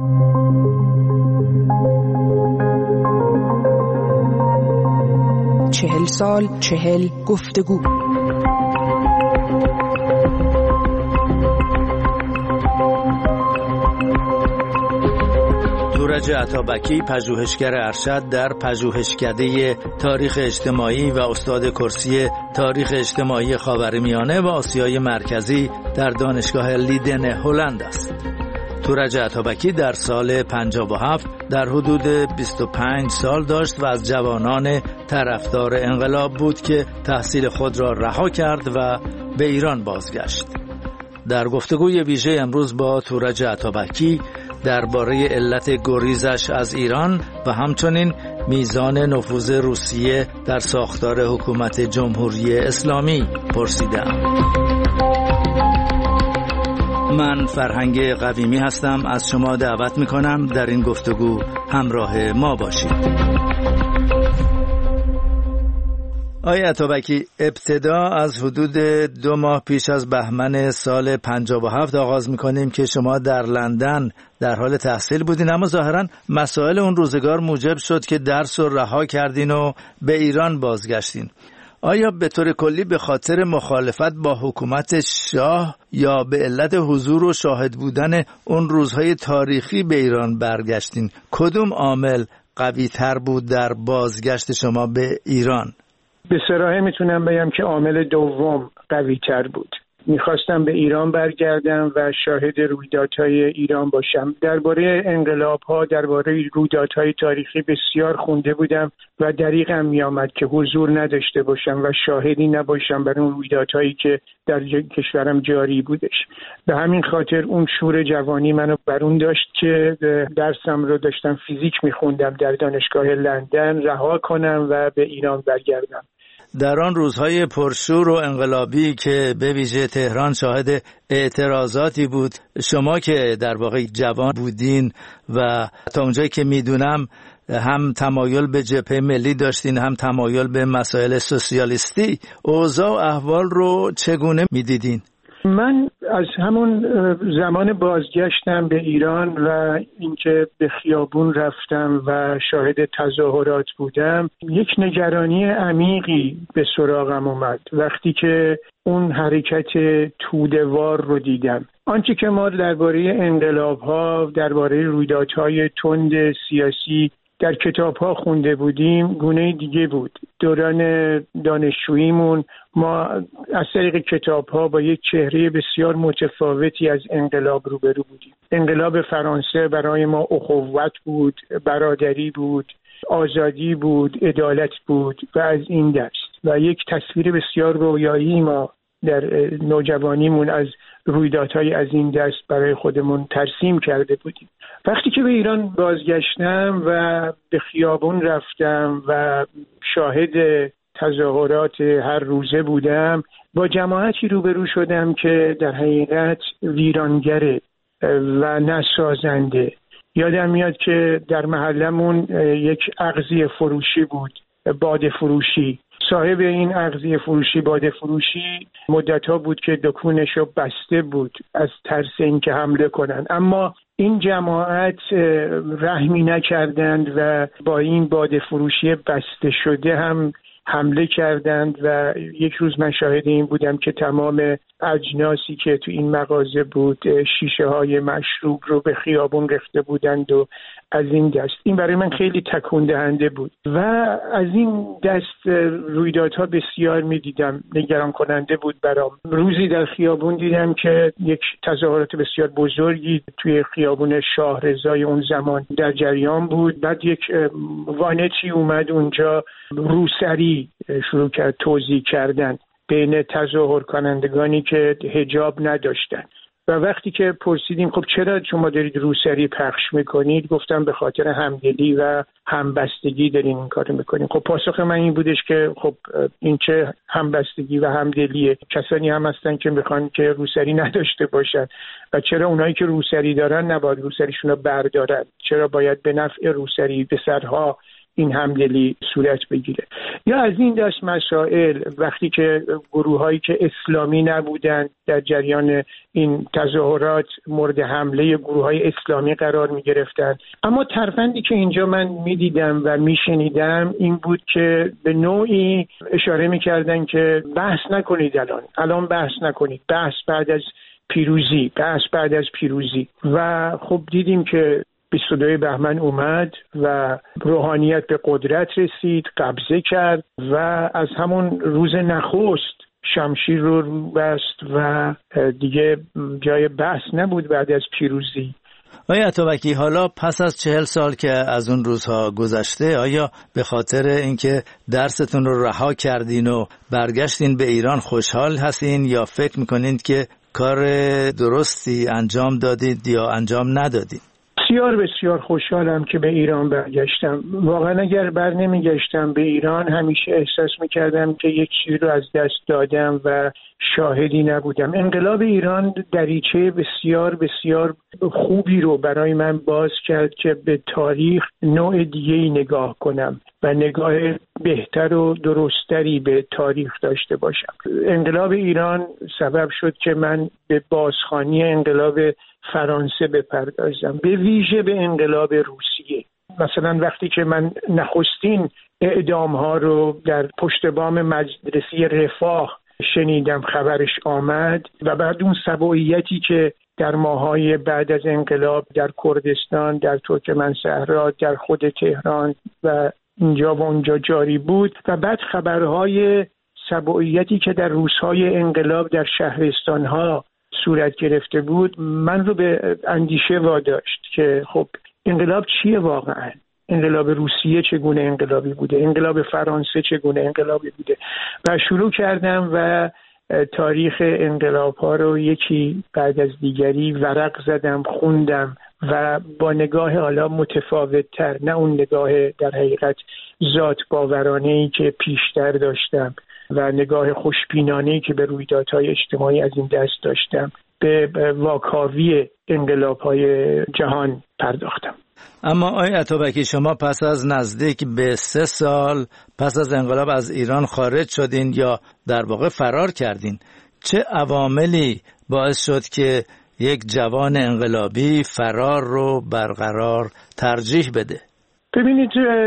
چهل سال 40 گفتگو. تورج عطابکی، پژوهشگر ارشد در پژوهشکده تاریخ اجتماعی و استاد کرسی تاریخ اجتماعی خاورمیانه و آسیای مرکزی در دانشگاه لیدن هلند است. تورج عطابکی در سال 57 در حدود 25 سال داشت و از جوانان طرفدار انقلاب بود که تحصیل خود را رها کرد و به ایران بازگشت. در گفتگوی ویژه امروز با تورج عطابکی درباره علت گریزش از ایران و همچنین میزان نفوذ روسیه در ساختار حکومت جمهوری اسلامی پرسیدم. من فرهنگ قویمی هستم، از شما دعوت میکنم در این گفتگو همراه ما باشید. آقای عطابکی، ابتدا از حدود 2 ماه پیش از بهمن سال 57 آغاز میکنیم که شما در لندن در حال تحصیل بودین، اما ظاهرا مسائل اون روزگار موجب شد که درس رو رها کردین و به ایران بازگشتین. آیا به طور کلی به خاطر مخالفت با حکومت شاه یا به علت حضور و شاهد بودن اون روزهای تاریخی به ایران برگشتین؟ کدوم عامل قوی تر بود در بازگشت شما به ایران؟ به صراحت میتونم بگم که عامل دوم قوی تر بود. میخواستم به ایران برگردم و شاهد رویدادهای ایران باشم. درباره انقلاب‌ها، درباره رویدادهای تاریخی بسیار خونده بودم و دریغم میآمد که حضور نداشته باشم و شاهدی نباشم برای اون رویدادهایی که در کشورم جاری بودش. به همین خاطر اون شور جوانی منو برون داشت که درسم رو داشتم فیزیک میخوندم در دانشگاه لندن رها کنم و به ایران برگردم. در آن روزهای پرشور و انقلابی که به ویژه تهران شاهد اعتراضاتی بود، شما که در واقع جوان بودین و تا اونجایی که میدونم هم تمایل به جبهه ملی داشتین هم تمایل به مسائل سوسیالیستی، اوضاع و احوال رو چگونه میدیدین؟ من از همون زمان بازگشتم به ایران و اینکه به خیابون رفتم و شاهد تظاهرات بودم، یک نگرانی عمیقی به سراغم اومد وقتی که اون حرکت توده‌وار رو دیدم. آنچه که ما درباره انقلاب‌ها، درباره رویدادهای تند سیاسی در کتاب‌ها خونده بودیم گونه دیگه بود. دوران دانشجوییمون ما از طریق کتاب‌ها با یک چهره بسیار متفاوتی از انقلاب روبرو بودیم. انقلاب فرانسه برای ما اخوت بود، برادری بود، آزادی بود، عدالت بود و از این دست و یک تصویر بسیار رویایی ما در نوجوانیمون از رویدادهای از این دست برای خودمون ترسیم کرده بودیم. وقتی که به ایران بازگشتم و به خیابون رفتم و شاهد تظاهرات هر روزه بودم، با جماعتی روبرو شدم که در حقیقت ویرانگره و نسازنده. یادم میاد که در محلمون یک اغذیه فروشی بود، باده فروشی. صاحب این اغذیه فروشی، باده فروشی مدت‌ها بود که دکونشو بسته بود از ترس اینکه حمله کنن، اما این جماعت رحمی نکردند و با این باده فروشی بسته شده هم حمله کردند و یک روز من شاهد این بودم که تمام اجناسی که تو این مغازه بود، شیشه های مشروب رو به خیابون ریخته بودند و از این دست. این برای من خیلی تکون دهنده بود و از این دست رویدادها بسیار میدیدم، نگران کننده بود برام. روزی در خیابون دیدم که یک تظاهرات بسیار بزرگی توی خیابون شاه رضای اون زمان در جریان بود. بعد یک وانتی اومد اونجا، روسری شروع کرد توزیع کردن بین تظاهر کنندگانی که حجاب نداشتن و وقتی که پرسیدیم خب چرا شما دارید روسری پخش میکنید، گفتم به خاطر همدلی و همبستگی دارین این کارو میکنیم. خب پاسخ من این بودش که خب این چه همبستگی و همدلیه؟ کسانی هم هستن که میخوان که روسری نداشته باشن و چرا اونایی که روسری دارن نباید روسریشون رو بردارن؟ چرا باید به نفع روسری به سرها این همدلی صورت بگیره. یا از این دست مسائل وقتی که گروه‌هایی که اسلامی نبودن در جریان این تظاهرات مورد حمله گروه‌های اسلامی قرار می‌گرفتند، اما ترفندی که اینجا من می‌دیدم و می‌شنیدم این بود که به نوعی اشاره می‌کردن که بحث نکنید، الان بحث نکنید، بحث بعد از پیروزی. و خب دیدیم که 22 بهمن اومد و روحانیت به قدرت رسید، قبضه کرد و از همون روز نخست شمشیر رو بست و دیگه جای بحث نبود بعد از پیروزی. آیا عطابکی حالا پس از 40 سال که از اون روزها گذشته، آیا به خاطر اینکه درستون رو رها کردین و برگشتین به ایران خوشحال هستین یا فکر میکنین که کار درستی انجام دادید یا انجام ندادید؟ بسیار خوشحالم که به ایران برگشتم. واقعا اگر بر نمیگشتم به ایران همیشه احساس میکردم که یک چیز رو از دست دادم و شاهدی نبودم. انقلاب ایران دریچه بسیار خوبی رو برای من باز کرد که به تاریخ نوع دیگه‌ای نگاه کنم و نگاه بهتر و درستری به تاریخ داشته باشم. انقلاب ایران سبب شد که من به بازخوانی انقلاب فرانسه بپردازم، به ویژه به انقلاب روسیه. مثلا وقتی که من نخستین اعدام‌ها رو در پشت بام مدرسه رفاه شنیدم، خبرش آمد، و بعد اون سبوعیتی که در ماهای بعد از انقلاب در کردستان، در ترکمنصحرا، در خود تهران و اینجا و اونجا جاری بود، و بعد خبرهای سبوعیتی که در روزهای انقلاب در شهرستانها صورت گرفته بود، من رو به اندیشه واداشت که خب انقلاب چیه واقعا؟ انقلاب روسیه چگونه انقلابی بوده؟ انقلاب فرانسه چگونه انقلابی بوده؟ و شروع کردم و تاریخ انقلاب ها رو یکی بعد از دیگری ورق زدم، خوندم و با نگاه حالا متفاوت تر، نه اون نگاه در حقیقت ذات باورانه‌ای که پیشتر داشتم و نگاه خوشبینانه‌ای که به رویدادهای اجتماعی از این دست داشتم، به واکاوی انقلاب‌های جهان پرداختم. اما آقای عطابکی، شما پس از نزدیک به 3 سال پس از انقلاب از ایران خارج شدین یا در واقع فرار کردین. چه عواملی باعث شد که یک جوان انقلابی فرار رو برقرار ترجیح بده؟ ببینید،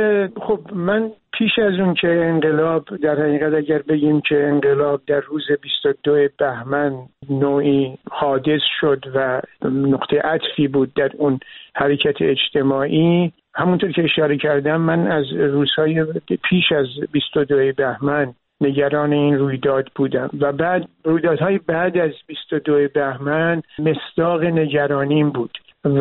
خب من پیش از اون که انقلاب، در حقیقت اگر بگیم که انقلاب در روز 22 بهمن نوعی حادث شد و نقطه عطفی بود در اون حرکت اجتماعی، همونطور که اشاره کردم من از روزهای پیش از 22 بهمن نگران این رویداد بودم و بعد رویدادهای بعد از 22 بهمن مصداق نگرانیم بود و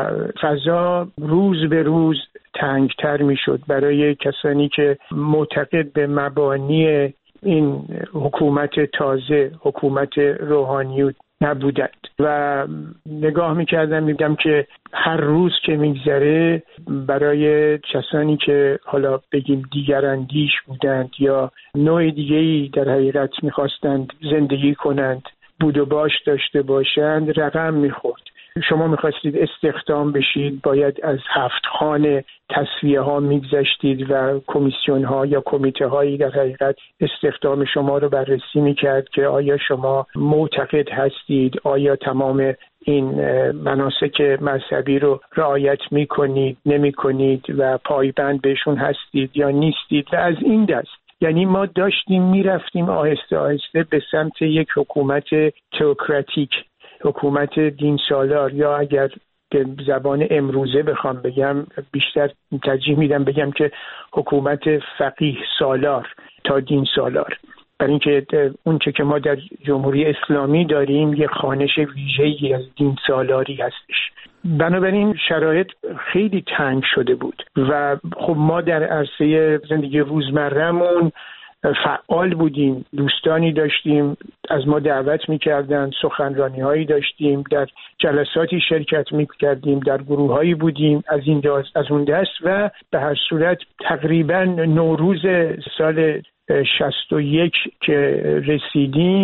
فضا روز به روز تنگتر می شد برای کسانی که معتقد به مبانی این حکومت تازه، حکومت روحانیون نبودند و نگاه می کردم می دیدم که هر روز که می گذره برای کسانی که حالا بگیم دیگراندیش بودند یا نوع دیگه‌ای در حقیقت می خواستند زندگی کنند، بود و باش داشته باشند، رقم می خورد. شما می‌خواستید استخدام بشید، باید از 7 خانه تصفیه ها می‌گذشتید و کمیسیون ها یا کمیته هایی در حقیقت استخدام شما رو بررسی می‌کرد که آیا شما معتقد هستید، آیا تمام این مناسک مذهبی رو رعایت می‌کنید، نمی‌کنید و پایبند بهشون هستید یا نیستید و از این دست. یعنی ما داشتیم میرفتیم آهسته آهسته به سمت یک حکومت تئوکراتیک، حکومت دین سالار، یا اگر به زبان امروزه بخوام بگم بیشتر ترجیح میدم بگم که حکومت فقیه سالار تا دین سالار، برای اینکه اون چه که ما در جمهوری اسلامی داریم یک خوانش ویژه‌ای از دین سالاری هستش. بنابراین شرایط خیلی تنگ شده بود و خب ما در عرصه زندگی روزمره‌مون فعال بودیم، دوستانی داشتیم از ما دعوت می‌کردند، سخنرانی‌هایی داشتیم، در جلساتی شرکت می‌کردیم، در گروه‌هایی بودیم از اون دست و به هر صورت تقریباً نوروز سال 61 که رسیدیم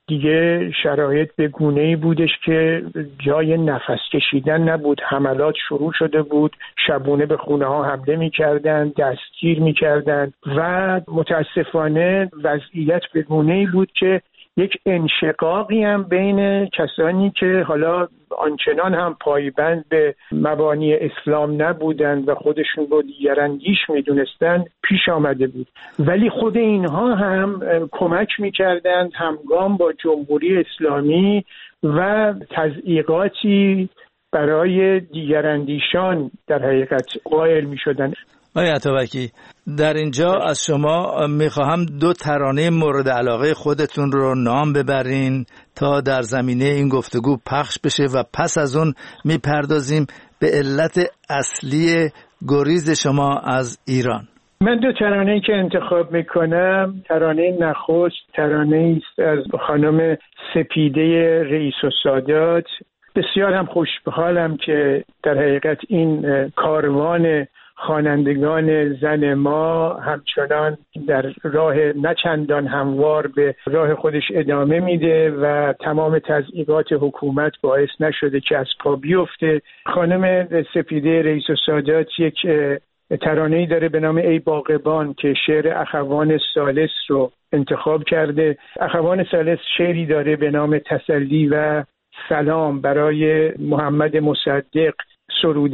دیگه شرایط به گونه‌ای بودش که جای نفس کشیدن نبود. حملات شروع شده بود، شبونه به خونه ها حمله می‌کردند، دستگیر می‌کردند و متاسفانه وضعیت به گونه‌ای بود که یک انشقاقی هم بین کسانی که حالا آنچنان هم پایبند به مبانی اسلام نبودند و خودشون رو دیگراندیش میدونستند پیش آمده بود، ولی خود اینها هم کمک میکردند همگام با جمهوری اسلامی و تضییقاتی برای دیگراندیشان در حقیقت قائل میشدند. آقای عطابکی، در اینجا از شما میخواهم 2 ترانه مورد علاقه خودتون رو نام ببرین تا در زمینه این گفتگو پخش بشه و پس از اون میپردازیم به علت اصلی گریز شما از ایران. من 2 ترانه‌ای که انتخاب میکنم، ترانه نخست ترانه است از خانم سپیده رئیس السادات. بسیار هم خوشحالم که در حقیقت این کاروان خوانندگان زن ما همچنان در راه نچندان هموار به راه خودش ادامه میده و تمام تضییقات حکومت باعث نشده که از پا بیفته. خانم سپیده رئیس السادات یک ترانه‌ای داره به نام ای باغبان که شعر اخوان ثالث رو انتخاب کرده. اخوان ثالث شعری داره به نام تسلی و سلام برای محمد مصدق، سرود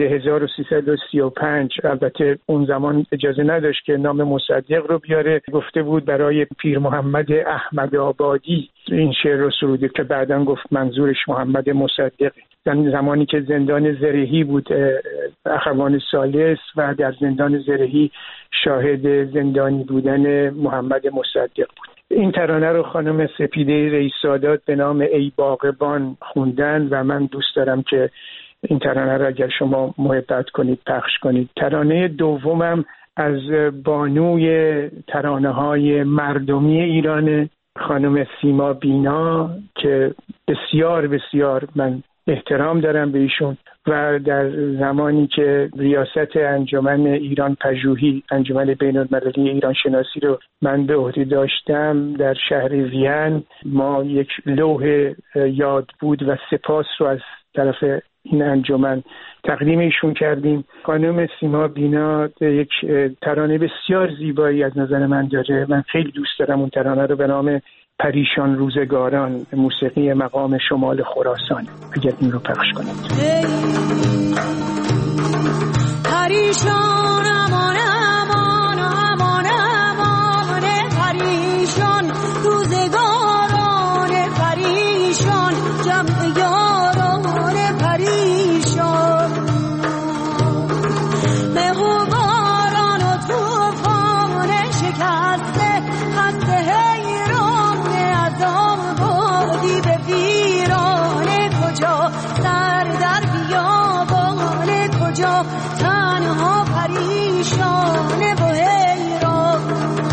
1335. البته اون زمان اجازه نداشت که نام مصدق رو بیاره، گفته بود برای پیر محمد احمد آبادی این شعر رو سروده که بعداً گفت منظورش محمد مصدق. در زمانی که زندان زرهی بود اخوان ثالث و در زندان زرهی شاهد زندانی بودن محمد مصدق بود. این ترانه رو خانم سپیده رئیس السادات به نام ای باغبان خوندن و من دوست دارم که این ترانه رو اگر شما محبت کنید پخش کنید. ترانه دومم از بانوی ترانه‌های مردمی ایران، خانم سیما بینا، که بسیار بسیار من احترام دارم به ایشون و در زمانی که ریاست انجمن ایران پژوهی، انجمن بین‌المللی ایران شناسی رو من به عهده داشتم، در شهر وین ما یک لوح یادبود و سپاس رو از طرف این انجمن تقدیم ایشون کردیم. خانم سیما بینا یک ترانه بسیار زیبایی از نظر من داره، من خیلی دوست دارم اون ترانه رو، به نام پریشان روزگاران، موسیقی مقام شمال خراسان. اگر این رو پخش کنید. پریشان امان امان امان امان پریشان روزگاران پریشان جمع یاران پریشان به غباران و توفان شکسته خط حیران از آبادی به ویران کجا سر در بیابان کجا تنها پریشان و حیران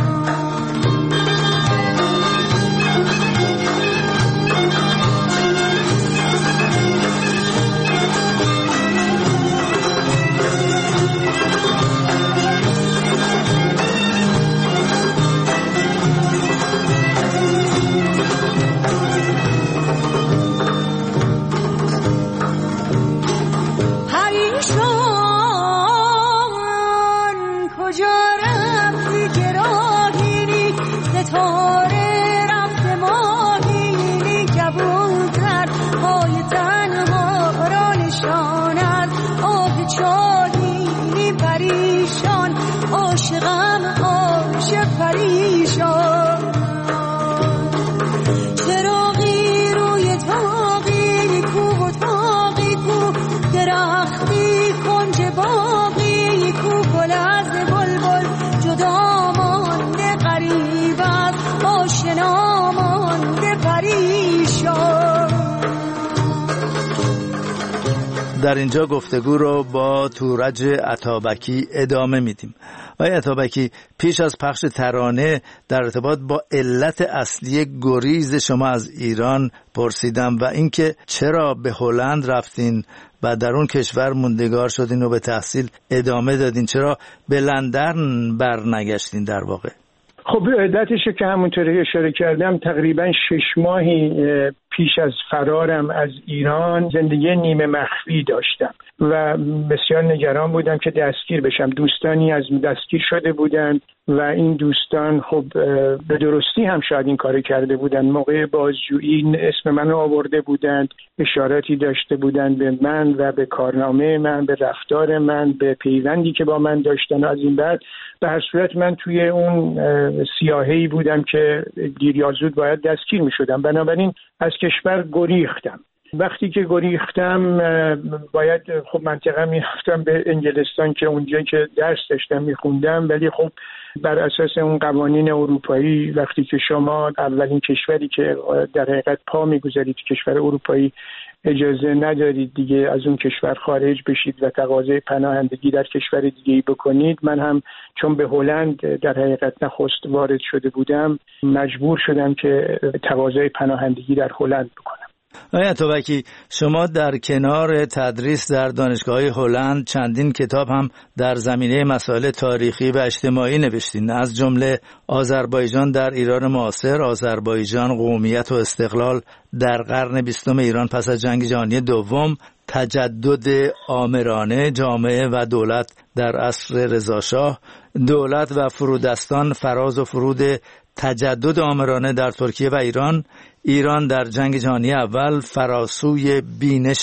ستاره رفت ماهی کبوتر پای تنها را نشان از آب چاهی پریشان عاشقم عاشق پریشان چراغی روی تاقی کو و تاقی کو درختی کنج باقی کو گل از بلبل جدا مانده غریب از آشنا مانده پریشان. در اینجا گفتگو رو با تورج عطابکی ادامه میدیم. آقای عطابکی، پیش از پخش ترانه در ارتباط با علت اصلی گریز شما از ایران پرسیدم و اینکه چرا به هلند رفتین و در اون کشور موندگار شدین و به تحصیل ادامه دادین، چرا به لندن برنگشتین در واقع؟ خب علتش که همونطوری اشاره کردم تقریبا 6 ماهی پیش از فرارم از ایران زندگی نیمه مخفی داشتم و بسیار نگران بودم که دستگیر بشم. دوستانی از دستگیر شده بودند و این دوستان خب به درستی هم شاید این کار کرده بودند. موقع بازجویی اسم من رو آورده بودند، اشاراتی داشته بودند به من و به کارنامه من، به رفتار من، به پیوندی که با من داشتن. از این بعد به هر صورت من توی اون سیاهه‌ای بودم که دیر یا زود باید دستگیر می شدم. بنابراین از کشور گریختم. وقتی که گریختم باید خب منطقه می‌رفتم به انگلستان که اونجا که درس داشتم می‌خوندم، ولی خب بر اساس اون قوانین اروپایی وقتی که شما اولین کشوری که در حقیقت پا می‌گذارید کشور اروپایی اجازه ندارید دیگه از اون کشور خارج بشید و تقاضای پناهندگی در کشور دیگه‌ای بکنید. من هم چون به هلند در حقیقت نخست وارد شده بودم مجبور شدم که تقاضای پناهندگی در هلند بکنم. آقای اتابکی، شما در کنار تدریس در دانشگاه‌های هلند چندین کتاب هم در زمینه مسائل تاریخی و اجتماعی نوشتین، از جمله آذربایجان در ایران معاصر، آذربایجان، قومیت و استقلال در قرن 20 ایران پس از جنگ جهانی دوم، تجدد آمرانه، جامعه و دولت در عصر رضاشاه، دولت و فرودستان، فراز و فرود تجدد آمرانه در ترکیه و ایران، ایران در جنگ جهانی اول، فراسوی بینش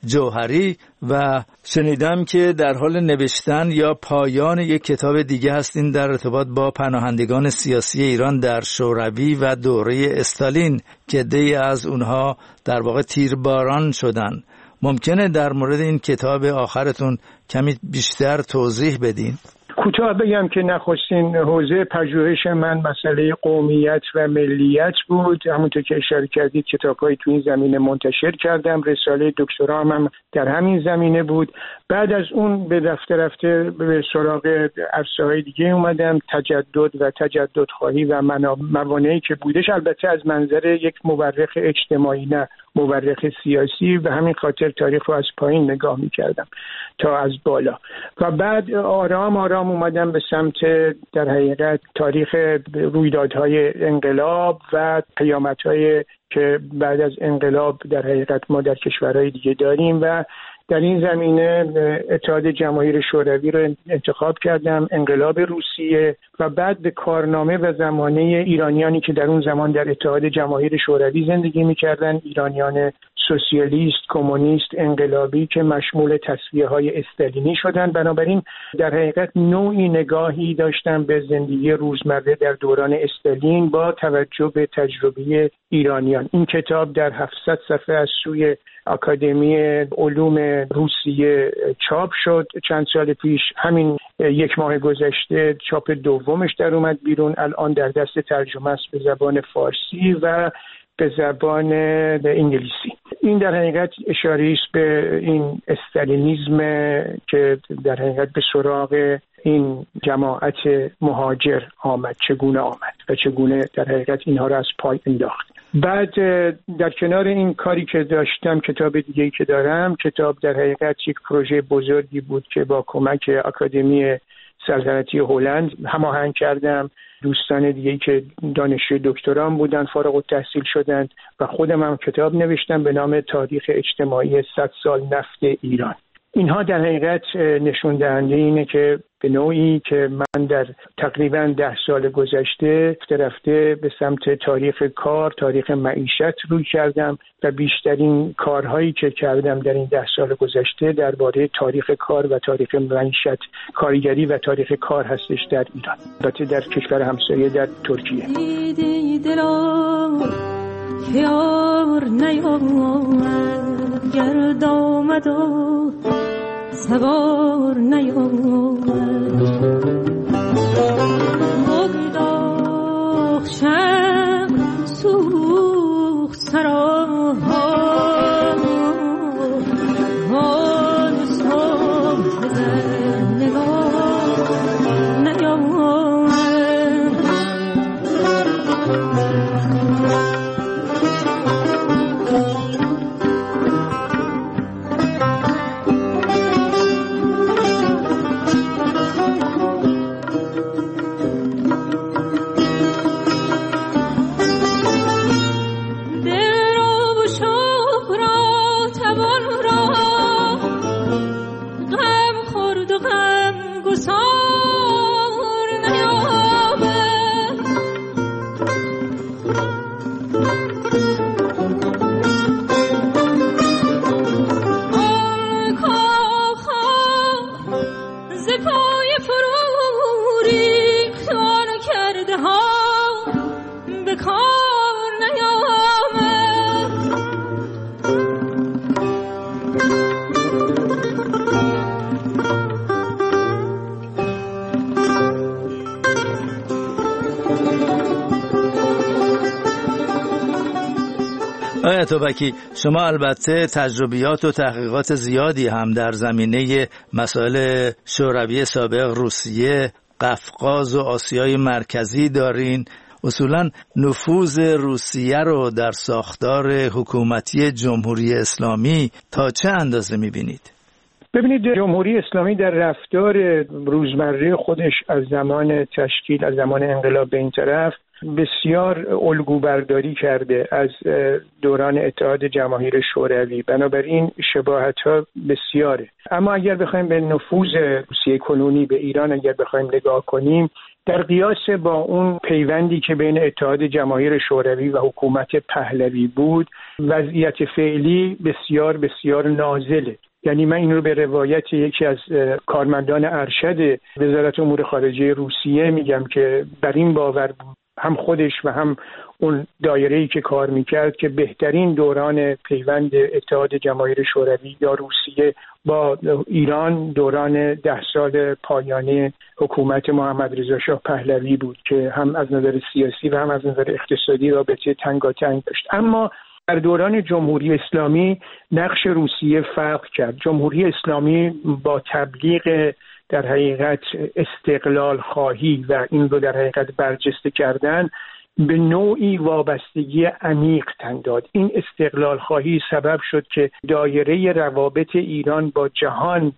جوهری و شنیدم که در حال نوشتن یا پایان یک کتاب دیگه هستین در ارتباط با پناهندگان سیاسی ایران در شوروی و دوره استالین که عده‌ای از اونها در واقع تیرباران شدن. ممکنه در مورد این کتاب آخرتون کمی بیشتر توضیح بدین؟ کوتاه بگم که نخستین حوزه پژوهش من مسئله قومیت و ملیت بود. همونطور که اشاره کردید کتاب‌هایی تو این زمینه منتشر کردم، رساله دکترام هم در همین زمینه بود. بعد از اون به رفته به سراغ عرصه‌های دیگه اومدم، تجدد و تجددخواهی و موانعی که بودش، البته از منظر یک مورخ اجتماعی نه مورخ سیاسی، و همین خاطر تاریخ رو از پایین نگاه می‌کردم تا از بالا. و بعد آرام اومدم به سمت در حقیقت تاریخ رویدادهای انقلاب و پیامدهای که بعد از انقلاب در حقیقت ما در کشورهای دیگه داریم و در این زمینه اتحاد جماهیر شوروی رو انتخاب کردم، انقلاب روسیه و بعد به کارنامه و زمانه ایرانیانی که در اون زمان در اتحاد جماهیر شوروی زندگی می‌کردن، ایرانیان سوسیالیست، کمونیست، انقلابی که مشمول تصفیه‌های استالینی شدن. بنابراین در حقیقت نوعی نگاهی داشتم به زندگی روزمره در دوران استالین با توجه به تجربه ایرانیان. این کتاب در 700 صفحه از سوی آکادمی علوم روسیه چاپ شد چند سال پیش. همین 1 ماه گذشته چاپ دومش در اومد بیرون. الان در دست ترجمه است به زبان فارسی و به زبان انگلیسی. این در حقیقت اشاره است به این استالینیسم که در حقیقت به سراغ این جماعت مهاجر آمد، چگونه آمد و چگونه در حقیقت اینها را از پای انداخت. بعد در کنار این کاری که داشتم، کتاب دیگه‌ای که دارم، کتاب در حقیقت یک پروژه بزرگی بود که با کمک آکادمی سلطنتی هلند هماهنگ کردم. دوستان دیگه‌ای که دانشجوی دکترام بودن فارغ التحصیل شدند و خودم هم کتاب نوشتم به نام تاریخ اجتماعی 100 سال نفت ایران. اینها در حقیقت نشون دهنده اینه که به نوعی که من در تقریباً 10 سال گذشته رفته به سمت تاریخ کار، تاریخ معیشت روی کردم و بیشترین کارهایی که کردم در این 10 سال گذشته درباره تاریخ کار و تاریخ معیشت، کارگری و تاریخ کار هستش در ایران، البته در کشور همسایه در ترکیه. یار نیامد گرد آمد و سوار نیامد مگداخ شب سوخت سراها حال صبح زن نگاه نیامد. درد و غم گسار نیابد. آن کاخ ز پای فرو ریخت، آن کرده ها به کار نیامد. آقای اتابکی، شما البته تجربیات و تحقیقات زیادی هم در زمینه مسائل شوروی سابق، روسیه، قفقاز و آسیای مرکزی دارین. اصولاً نفوذ روسیه رو در ساختار حکومتی جمهوری اسلامی تا چه اندازه می‌بینید؟ ببینید، جمهوری اسلامی در رفتار روزمره خودش از زمان تشکیل، از زمان انقلاب به این طرف بسیار الگو برداری کرده از دوران اتحاد جماهیر شوروی. بنابراین شباهت‌ها بسیاره. اما اگر بخوایم به نفوذ روسیه کنونی به ایران اگر بخوایم نگاه کنیم، در قیاس با اون پیوندی که بین اتحاد جماهیر شوروی و حکومت پهلوی بود، وضعیت فعلی بسیار بسیار نازله. یعنی من این رو به روایت یکی از کارمندان ارشد وزارت امور خارجه روسیه میگم که بر این باور بود، هم خودش و هم اون دایره‌ای که کار میکرد، که بهترین دوران پیوند اتحاد جماهیر شوروی یا روسیه با ایران دوران 10 سال پایانی حکومت محمد رضا شاه پهلوی بود که هم از نظر سیاسی و هم از نظر اقتصادی رابطه تنگاتنگ داشت. اما در دوران جمهوری اسلامی نقش روسیه فرق کرد. جمهوری اسلامی با تبلیغ در حقیقت استقلال خواهی و این رو در حقیقت برجسته کردن به نوعی وابستگی عمیق تن داد. این استقلال خواهی سبب شد که دایره روابط ایران با جهان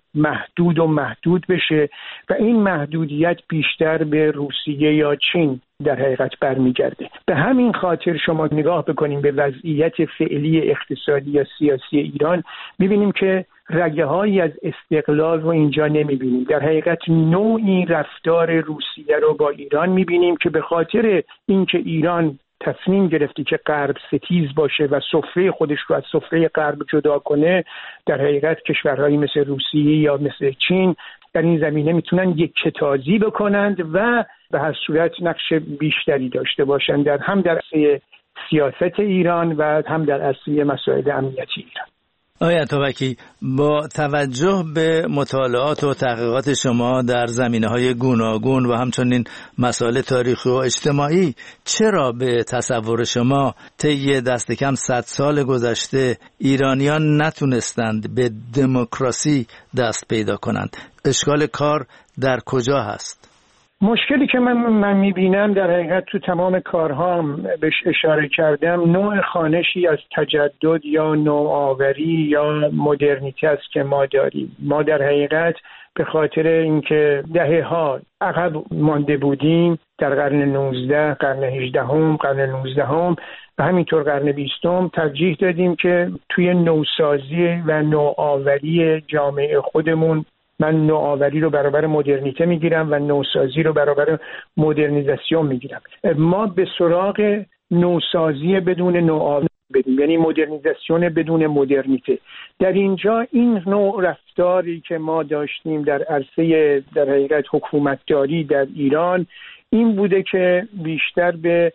محدود بشه و این محدودیت بیشتر به روسیه یا چین در حقیقت برمیگرده. به همین خاطر شما نگاه بکنیم به وضعیت فعلی اقتصادی یا سیاسی ایران، می‌بینیم که رگه‌هایی از استقلال رو اینجا نمی‌بینیم. در حقیقت نوعی رفتار روسیه رو با ایران می‌بینیم که به خاطر اینکه ایران تصمیم گرفتی که غرب ستیز باشه و سفره خودش رو از سفره غرب جدا کنه، در حقیقت کشورهایی مثل روسیه یا مثل چین در این زمینه میتونن یک کتازی بکنند و به هر صورت نقش بیشتری داشته باشند در هم در عرصه سیاست ایران و هم در عرصه مسائل امنیتی ایران. آقای اتابکی، با توجه به مطالعات و تحقیقات شما در زمینه‌های گوناگون و همچنین مسائل تاریخی و اجتماعی، چرا به تصور شما طی دست کم 100 سال گذشته ایرانیان نتونستند به دموکراسی دست پیدا کنند؟ اشکال کار در کجا هست؟ مشکلی که من میبینم در حقیقت تو تمام کارهام بهش اشاره کردم، نوع خوانشی از تجدد یا نوآوری یا مدرنیته است که ما داریم. ما در حقیقت به خاطر اینکه دهه‌ها عقب مانده بودیم در قرن 19، قرن 18، قرن 19 و همینطور قرن 20 ترجیح دادیم که توی نوسازی و نوآوری جامعه خودمون، من نوآوری رو برابر مدرنیته میگیرم و نوسازی رو برابر مدرنیزاسیون میگیرم. ما به سراغ نوسازی بدون نوآوری بدیم، یعنی مدرنیزاسیون بدون مدرنیته. در اینجا این نوع رفتاری که ما داشتیم در عرصه در حقیقت حکومتداری در ایران این بوده که بیشتر به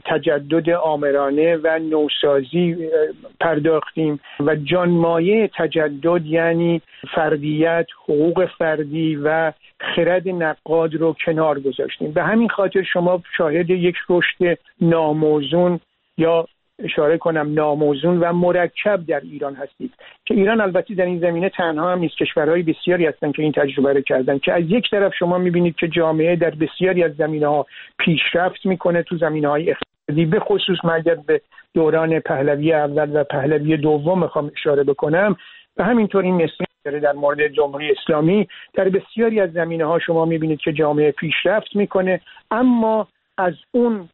تجدد آمرانه و نوسازی پرداختیم و جانمایه تجدد یعنی فردیت، حقوق فردی و خرد نقاد رو کنار گذاشتیم. به همین خاطر شما شاهد یک رشد ناموزون یا اشاره کنم ناموزون و مرکب در ایران هستید که ایران البته در این زمینه تنها هم نیست. کشورهای بسیاری هستن که این تجربه رو کردن که از یک طرف شما میبینید که جامعه در بسیاری از زمینه‌ها پیشرفت میکنه تو زمینه‌های اقتصادی، به خصوص اگر به دوران پهلوی اول و پهلوی دوم میخوام اشاره بکنم و همینطور این مثال در مورد جمهوری اسلامی در بسیاری از زمینه‌ها شما میبینید که جامعه پیشرفت میکنه، اما از اون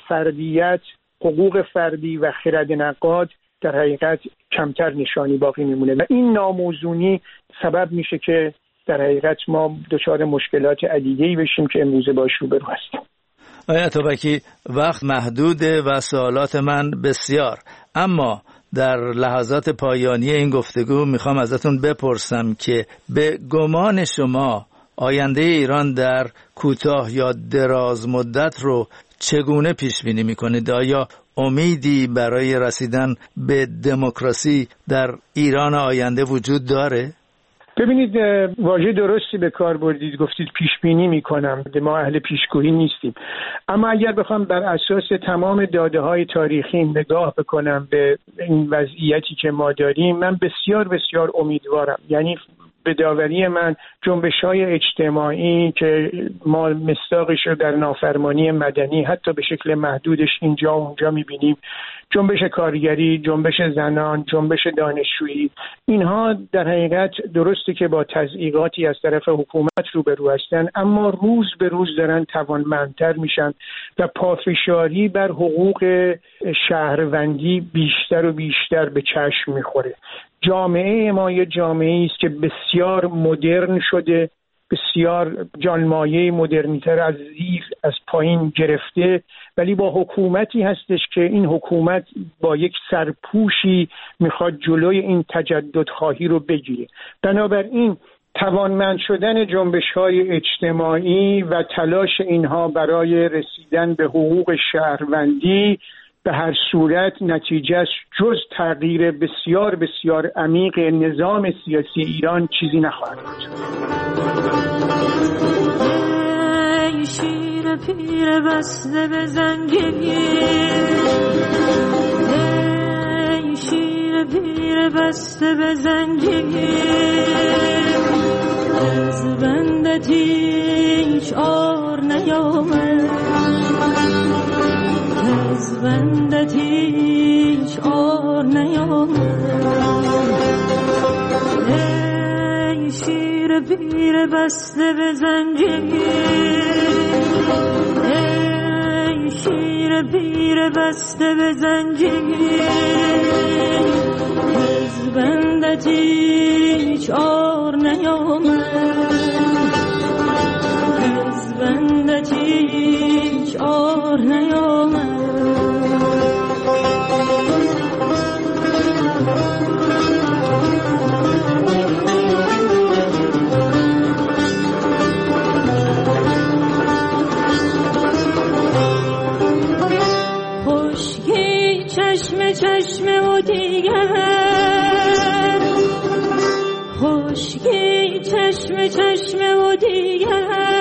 فردیت، حقوق فردی و خرد نقاد در حقیقت کمتر نشانی باقی میمونه و این ناموزونی سبب میشه که در حقیقت ما دچار مشکلات عدیده‌ای بشیم که امروز باش روبرو هستیم. آقای اتابکی، وقت محدوده و سوالات من بسیار، اما در لحظات پایانی این گفتگو میخوام ازتون بپرسم که به گمان شما آینده ایران در کوتاه یا دراز مدت رو چگونه پیش بینی میکنید؟ آیا امیدی برای رسیدن به دموکراسی در ایران آینده وجود داره؟ ببینید، واژه درستی به کار بردید، گفتید پیش بینی میکنم. ما اهل پیشگویی نیستیم، اما اگر بخوام بر اساس تمام داده های تاریخی نگاه بکنم به این وضعیتی که ما داریم، من بسیار بسیار امیدوارم. یعنی به داوری من جنبش‌های اجتماعی که ما مصداقش رو در نافرمانی مدنی حتی به شکل محدودش اینجا و اونجا می‌بینیم، جنبش کارگری، جنبش زنان، جنبش دانشجویی، اینها در حقیقت درسته که با تضییقاتی از طرف حکومت روبرو هستن، اما روز به روز دارن توانمندتر میشن و پافشاری بر حقوق شهروندی بیشتر و بیشتر به چشم میخوره. جامعه ما یه جامعه است که بسیار مدرن شده، بسیار جانمایه مدرنیتر از زیر از پایین گرفته، ولی با حکومتی هستش که این حکومت با یک سرپوشی میخواد جلوی این تجدد خواهی رو بگیره. بنابراین توانمند شدن جنبش‌های اجتماعی و تلاش اینها برای رسیدن به حقوق شهروندی به هر صورت نتیجه جز تغییر بسیار بسیار عمیق نظام سیاسی ایران چیزی نخواهد بود. ای شیر پیر بسته به زنجیر، ای شیر پیر بسته به زنجیر، از بندت هیچ عار نیامد، از بندت هیچ عار نیامد. ای شیر پیر بسته به زنجیر، ای شیر پیر بسته به زنجیر، از بندت هیچ عار نیامد، از بندت هیچ عار نیامد. خشکی چشم چشم و دیگر، خشکی چشم چشم و دیگر،